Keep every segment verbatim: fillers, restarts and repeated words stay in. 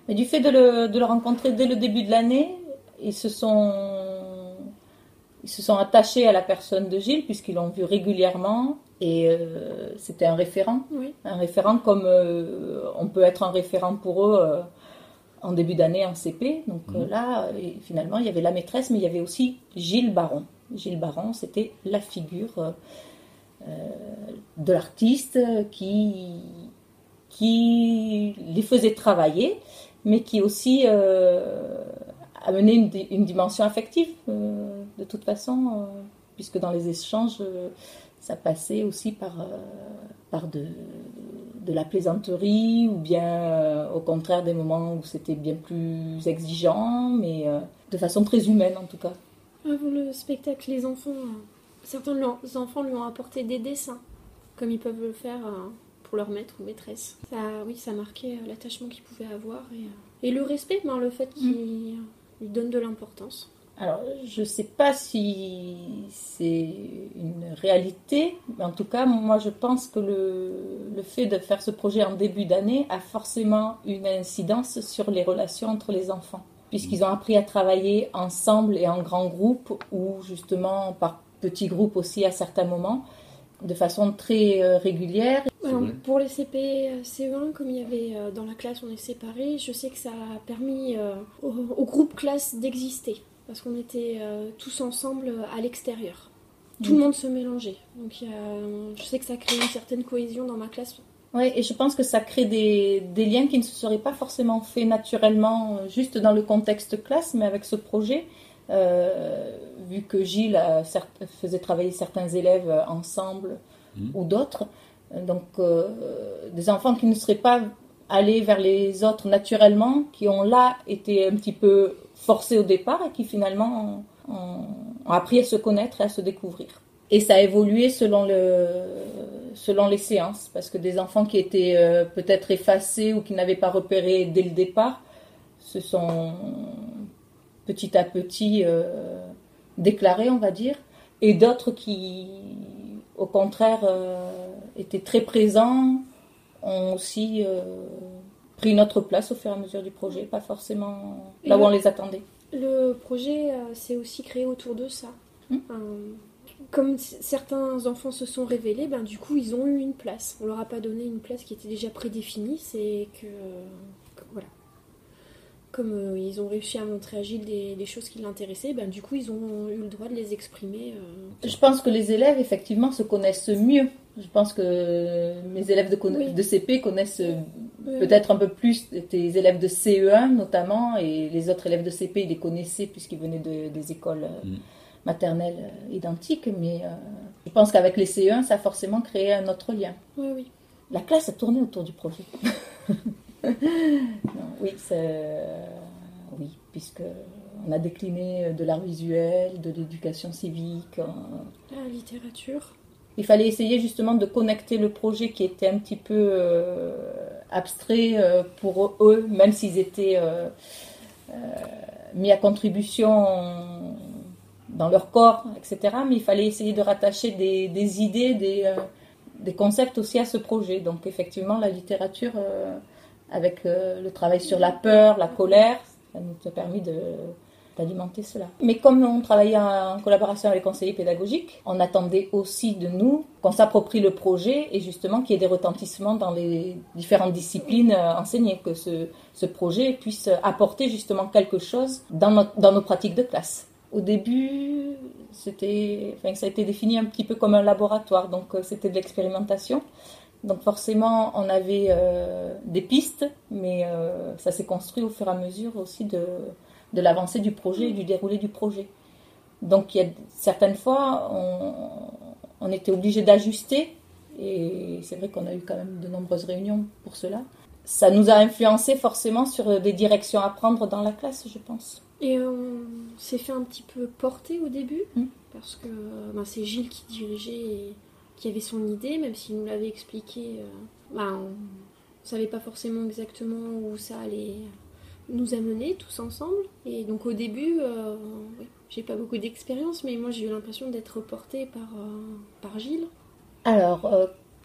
Mais du fait de le, de le rencontrer dès le début de l'année, ils se sont, ils se sont attachés à la personne de Gilles puisqu'ils l'ont vu régulièrement et euh, c'était un référent. Oui. Un référent comme euh, on peut être un référent pour eux euh, en début d'année en C P. Donc mmh. euh, là, et finalement, il y avait la maîtresse, mais il y avait aussi Gilles Baron. Gilles Baron, c'était la figure euh, de l'artiste qui, qui les faisait travailler, mais qui aussi euh, amenait une, une dimension affective, euh, de toute façon, euh, puisque dans les échanges, euh, ça passait aussi par, euh, par de, de la plaisanterie, ou bien euh, au contraire des moments où c'était bien plus exigeant, mais euh, de façon très humaine en tout cas. Avant le spectacle, les enfants, euh, certains de leurs enfants lui ont apporté des dessins, comme ils peuvent le faire euh, pour leur maître ou maîtresse. Ça, oui, ça marquait euh, l'attachement qu'ils pouvaient avoir et, euh, et le respect, ben, le fait qu'ils mmh. lui donnent de l'importance. Alors, je ne sais pas si c'est une réalité, mais en tout cas, moi, je pense que le, le fait de faire ce projet en début d'année a forcément une incidence sur les relations entre les enfants, puisqu'ils ont appris à travailler ensemble et en grands groupes, ou justement par petits groupes aussi à certains moments, de façon très euh, régulière. Alors, pour les C P C E un, comme il y avait euh, dans la classe, on est séparés, je sais que ça a permis euh, au, au groupe classe d'exister. Parce qu'on était euh, tous ensemble à l'extérieur. Tout mmh. le monde se mélangeait. Donc y a, je sais que ça crée une certaine cohésion dans ma classe. Oui, et je pense que ça crée des, des liens qui ne se seraient pas forcément faits naturellement, juste dans le contexte classe, mais avec ce projet, euh, vu que Gilles a, certes, faisait travailler certains élèves ensemble mmh. ou d'autres, donc euh, des enfants qui ne seraient pas allés vers les autres naturellement, qui ont là été un petit peu forcés au départ et qui finalement ont, ont appris à se connaître et à se découvrir. Et ça a évolué selon, le, selon les séances, parce que des enfants qui étaient euh, peut-être effacés ou qui n'avaient pas repéré dès le départ se sont petit à petit euh, déclarés, on va dire, et d'autres qui, au contraire, euh, étaient très présents, ont aussi euh, pris notre place au fur et à mesure du projet, pas forcément là où on les attendait. Le projet euh, s'est aussi créé autour de ça. Mmh. Euh, comme certains enfants se sont révélés, ben, du coup, ils ont eu une place. On leur a pas donné une place qui était déjà prédéfinie, c'est que, que voilà. Comme euh, ils ont réussi à montrer à Gilles des, des choses qui l'intéressaient, ben, du coup, ils ont eu le droit de les exprimer. Euh... Je pense que les élèves, effectivement, se connaissent mieux. Je pense que mes élèves de, con- oui. de C P connaissent oui. peut-être un peu plus tes élèves de C E un, notamment, et les autres élèves de C P, ils les connaissaient puisqu'ils venaient de, des écoles mm. maternelles identiques. Mais euh, je pense qu'avec les C E un, ça a forcément créé un autre lien. Oui, oui. La classe a tourné autour du projet. non, oui, c'est... oui, puisque on a décliné de l'art visuel, de l'éducation civique, en... la littérature. Il fallait essayer justement de connecter le projet qui était un petit peu euh, abstrait euh, pour eux, même s'ils étaient euh, euh, mis à contribution dans leur corps, et cetera. Mais il fallait essayer de rattacher des, des idées, des, euh, des concepts aussi à ce projet. Donc effectivement, la littérature, euh, avec euh, le travail sur la peur, la colère, ça nous a permis de... d'alimenter cela. Mais comme on travaillait en collaboration avec les conseillers pédagogiques, on attendait aussi de nous qu'on s'approprie le projet et justement qu'il y ait des retentissements dans les différentes disciplines enseignées, que ce, ce projet puisse apporter justement quelque chose dans, notre, dans nos pratiques de classe. Au début, c'était, enfin, ça a été défini un petit peu comme un laboratoire, donc c'était de l'expérimentation. Donc forcément, on avait euh, des pistes, mais euh, ça s'est construit au fur et à mesure aussi de... de l'avancée du projet et du déroulé du projet. Donc, il y a certaines fois, on, on était obligé d'ajuster, et c'est vrai qu'on a eu quand même de nombreuses réunions pour cela. Ça nous a influencé forcément sur des directions à prendre dans la classe, je pense. Et on s'est fait un petit peu porter au début, mmh. parce que ben, c'est Gilles qui dirigeait et qui avait son idée, même s'il nous l'avait expliqué, euh, ben, on ne savait pas forcément exactement où ça allait nous amener tous ensemble. Et donc au début, euh, oui, j'ai pas beaucoup d'expérience, mais moi j'ai eu l'impression d'être portée par, euh, par Gilles. Alors, euh,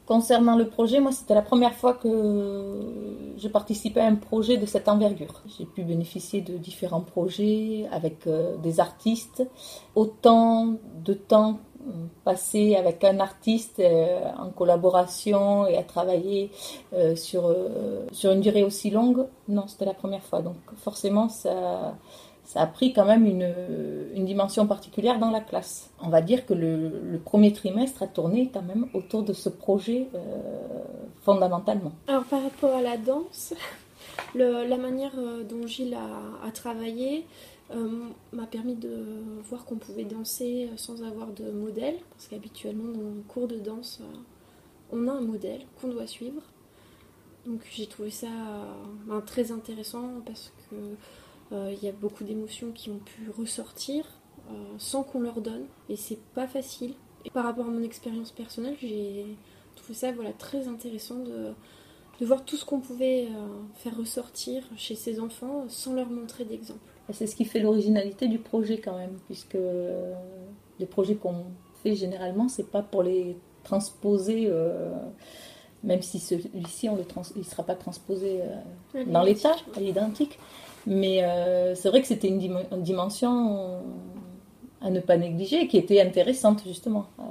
Concernant le projet, moi, c'était la première fois que je participais à un projet de cette envergure. J'ai pu bénéficier de différents projets avec euh, des artistes. Autant de temps passé avec un artiste euh, en collaboration et à travailler euh, sur, euh, sur une durée aussi longue, non, c'était la première fois. Donc forcément, ça... ça a pris quand même une, une dimension particulière dans la classe. On va dire que le, le premier trimestre a tourné quand même autour de ce projet euh, fondamentalement. Alors par rapport à la danse, le, la manière dont Gilles a, a travaillé euh, m'a permis de voir qu'on pouvait danser sans avoir de modèle, parce qu'habituellement dans le cours de danse, on a un modèle qu'on doit suivre. Donc j'ai trouvé ça ben, très intéressant parce que il euh, y a beaucoup d'émotions qui ont pu ressortir euh, sans qu'on leur donne, et c'est pas facile. Et par rapport à mon expérience personnelle, j'ai trouvé ça voilà, très intéressant de, de voir tout ce qu'on pouvait euh, faire ressortir chez ces enfants sans leur montrer d'exemple. C'est ce qui fait l'originalité du projet quand même, puisque les projets qu'on fait généralement, c'est pas pour les transposer, euh, même si celui-ci on le trans- il ne sera pas transposé euh, dans l'état, à l'identique. Mais euh, c'est vrai que c'était une, dim- une dimension à ne pas négliger, qui était intéressante justement. Euh,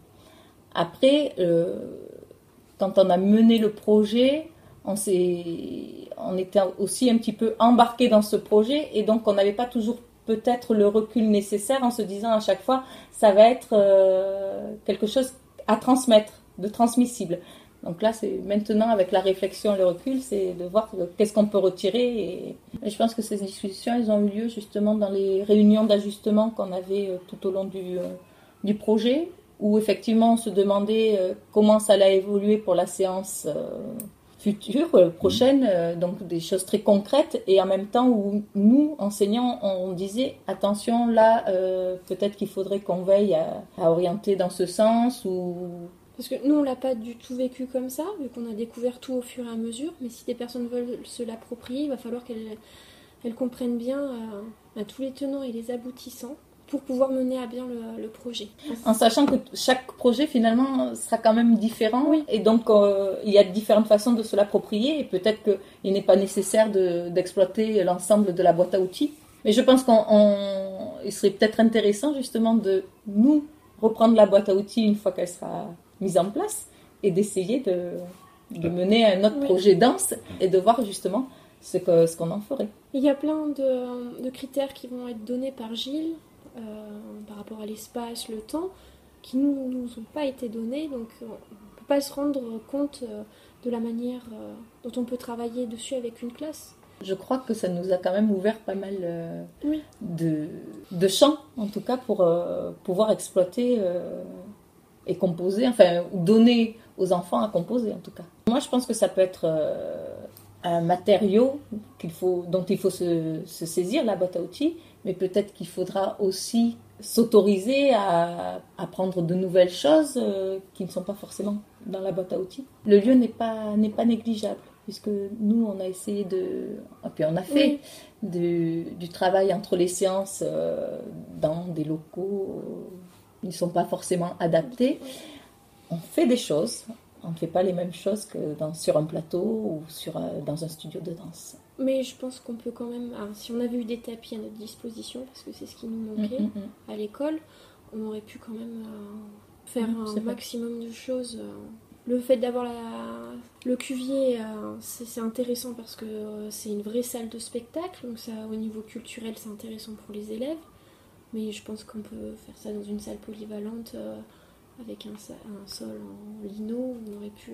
après, euh, quand on a mené le projet, on, s'est, on était aussi un petit peu embarqué dans ce projet, et donc on n'avait pas toujours peut-être le recul nécessaire en se disant à chaque fois ça va être euh, quelque chose à transmettre, de transmissible. Donc là, c'est maintenant, avec la réflexion et le recul, c'est de voir qu'est-ce qu'on peut retirer. Et, et je pense que ces discussions, elles ont eu lieu justement dans les réunions d'ajustement qu'on avait tout au long du, euh, du projet, où effectivement on se demandait euh, comment ça allait évoluer pour la séance euh, future, euh, prochaine, euh, donc des choses très concrètes, et en même temps où nous, enseignants, on disait attention, là, euh, peut-être qu'il faudrait qu'on veille à, à orienter dans ce sens, ou... Parce que nous, on l'a pas du tout vécu comme ça, vu qu'on a découvert tout au fur et à mesure. Mais si des personnes veulent se l'approprier, il va falloir qu'elles, elles comprennent bien euh, tous les tenants et les aboutissants pour pouvoir mener à bien le, le projet. En sachant que chaque projet, finalement, sera quand même différent. Oui. Et donc, euh, il y a différentes façons de se l'approprier. Et peut-être qu'il n'est pas nécessaire de, d'exploiter l'ensemble de la boîte à outils. Mais je pense qu'il serait peut-être intéressant, justement, de nous reprendre la boîte à outils une fois qu'elle sera mise en place, et d'essayer de, de mener un autre oui. projet dense et de voir justement ce, que, ce qu'on en ferait. Il y a plein de, de critères qui vont être donnés par Gilles euh, par rapport à l'espace, le temps, qui ne nous, nous ont pas été donnés, donc on ne peut pas se rendre compte de la manière dont on peut travailler dessus avec une classe. Je crois que ça nous a quand même ouvert pas mal euh, oui. de, de champs, en tout cas, pour euh, pouvoir exploiter euh, et composer, enfin, donner aux enfants à composer, en tout cas. Moi, je pense que ça peut être euh, un matériau qu'il faut, dont il faut se, se saisir, la boîte à outils, mais peut-être qu'il faudra aussi s'autoriser à apprendre de nouvelles choses euh, qui ne sont pas forcément dans la boîte à outils. Le lieu n'est pas, n'est pas négligeable, puisque nous, on a essayé de... Et puis on a fait oui. de, du travail entre les séances euh, dans des locaux... Euh, ils ne sont pas forcément adaptés. On fait des choses, on ne fait pas les mêmes choses que dans, sur un plateau ou sur, euh, dans un studio de danse. Mais je pense qu'on peut quand même... Alors, si on avait eu des tapis à notre disposition, parce que c'est ce qui nous manquait mmh, mmh. à l'école, on aurait pu quand même euh, faire mmh, un maximum de choses. Euh, le fait d'avoir la, le cuvier, euh, c'est, c'est intéressant parce que euh, c'est une vraie salle de spectacle, donc ça, au niveau culturel, c'est intéressant pour les élèves. Mais je pense qu'on peut faire ça dans une salle polyvalente euh, avec un, un sol en lino. On aurait pu...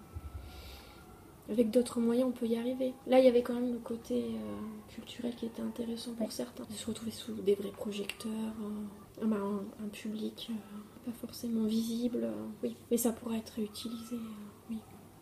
Euh, avec d'autres moyens, on peut y arriver. Là, il y avait quand même le côté euh, culturel qui était intéressant pour certains. De se retrouver sous des vrais projecteurs, euh, un, un public euh, pas forcément visible. Euh, oui, mais ça pourrait être utilisé. Euh.